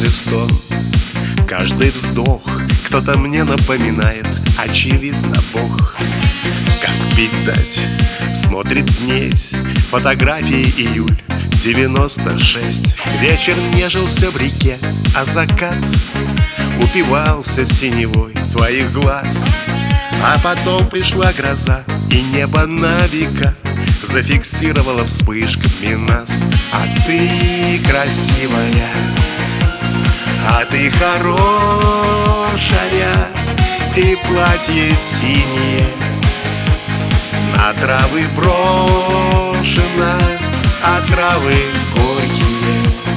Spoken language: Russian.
каждый стон, каждый вздох кто-то мне напоминает, очевидно, Бог. Как пить дать, смотрит днесь, фотографии июль 96. Вечер нежился в реке, а закат упивался синевой твоих глаз. А потом пришла гроза, и небо на века зафиксировало вспышками нас. А ты красивая, а ты хорошая, и платье синее на травы брошено, а травы горькие.